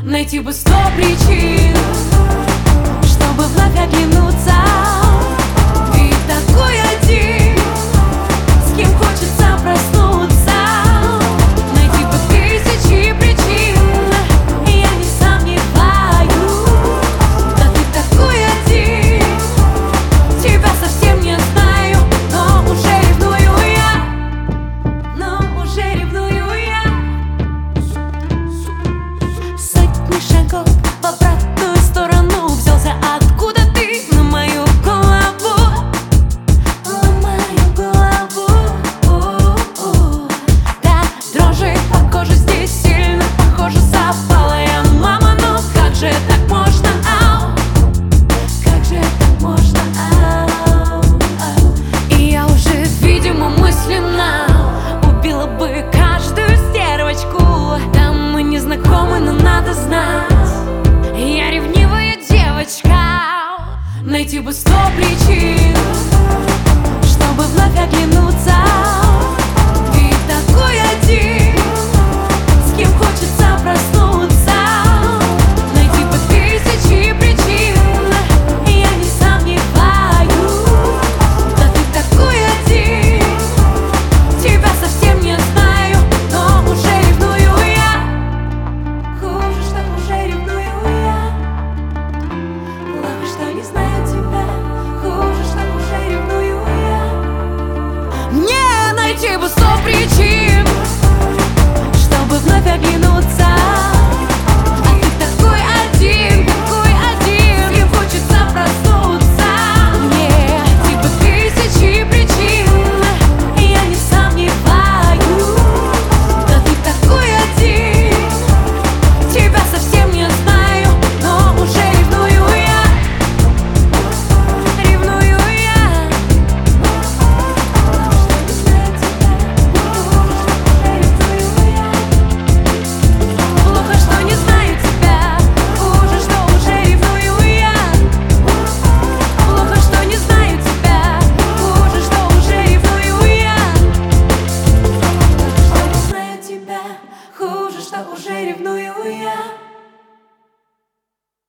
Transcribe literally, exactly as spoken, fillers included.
Найти бы сто причин, чтобы вновь оглянуться. Ты такой один, с кем хочется проснуться. Найти бы тысячи причин, я не сомневаюсь. Да ты такой один, тебя совсем не знаю, но уже ревную я, но уже ревную я. Сотни шагов в обратную сторону взялся, откуда ты на мою голову, на мою голову. Да, дрожи по коже здесь сильно, похоже, запала я, мама, ну как же так можно, ау, как же так можно, ау, ау. И я уже, видимо, мысленно убила бы каждую стервочку. Да мы не знакомы, но надо знать, я ревнивая девочка. Найти бы сто причин, чтобы вновь оглянуться. Ты такой один, с кем хочется проснуться. Найти бы тысячи причин, я не сомневаюсь. Да ты такой один, тебя совсем не знаю, но уже ревную я. Хуже, что уже ревную я. Плохо, что не знаю тебя. Хуже, что уже ревную я. Мне найти бы сто причин, чтобы вновь оглянуться. А ты такой один, такой один, с кем хочется проснуться. Мне типа тысячи причин, я не сомневаюсь. Да ты такой один, тебя совсем не знаю, но уже ревную я, ревную я. Плохо, что не знаю тебя. Хуже, что уже ревную я. Плохо, что не знаю тебя. Хуже, что уже ревную я. Плохо, что не знаю тебя. Хуже, что уже ревную я.